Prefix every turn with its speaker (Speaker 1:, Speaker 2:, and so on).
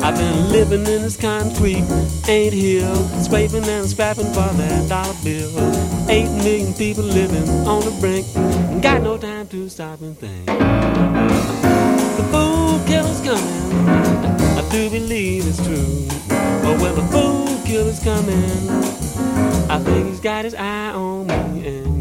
Speaker 1: I've been living in this concrete, ain't here, scraping and scrapping for that dollar bill. 8 million people living on the brink, got no time to stop and think. The fool killer's coming, I do believe it's true. But when the fool killer's coming, I think he's got his eye on me. And